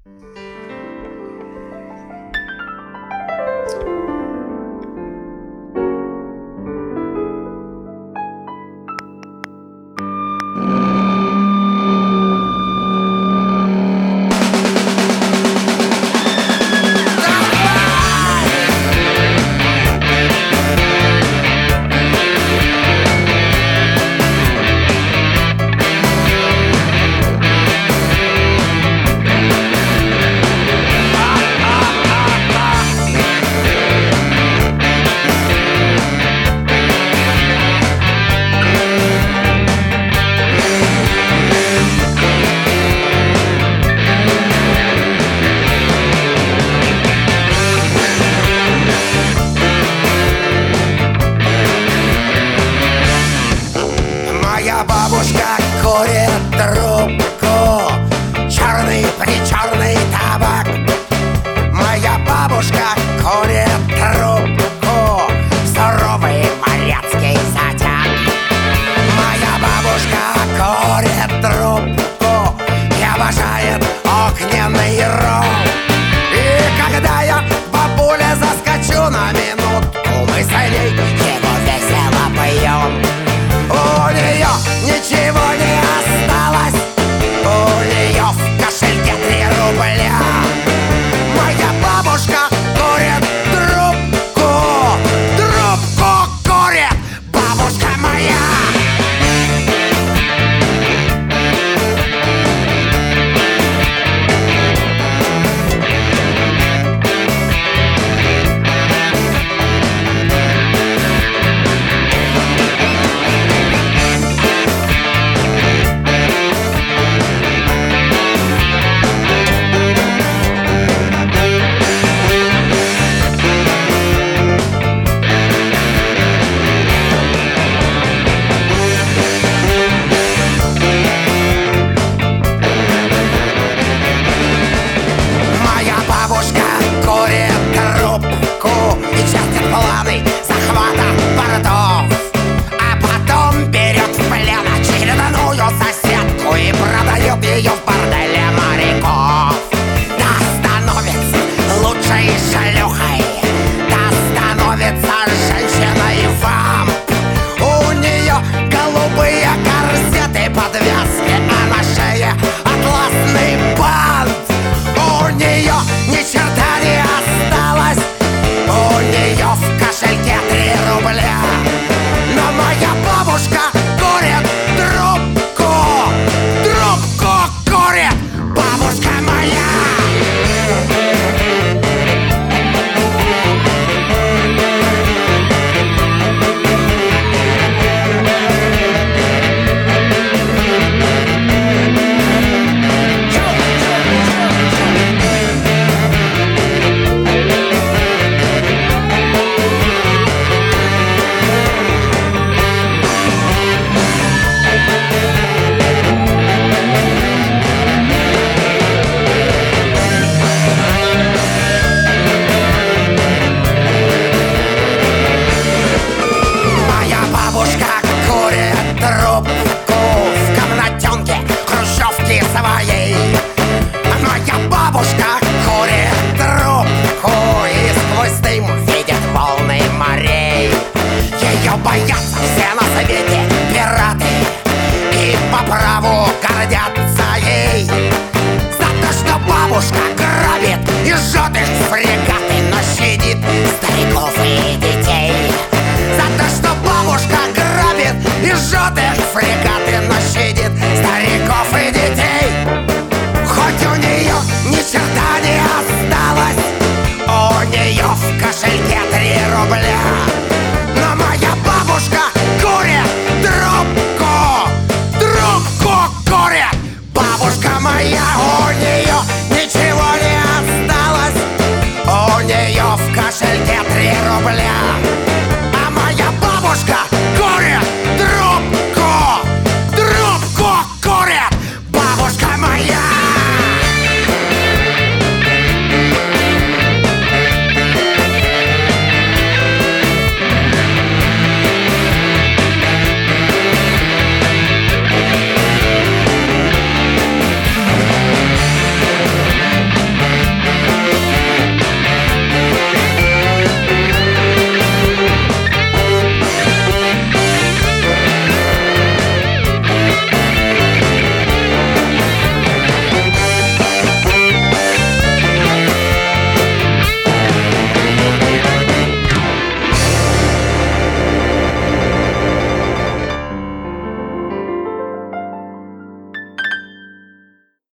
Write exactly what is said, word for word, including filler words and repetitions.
Бабушка курит трубку, черный-причерный табак. Моя бабушка курит трубку, суровый моряцкий затяг. Моя бабушка курит трубку и обожает огненный ром. И когда я, бабуля, заскочу на минутку, мы с ней его весело поем. У нее ничего не осталось, у нее в кошельке три рубля. Моя бабушка курит трубку, трубку курит бабушка моя. Планы захвата бортов, а потом берет в плен очередную соседку и продает ее в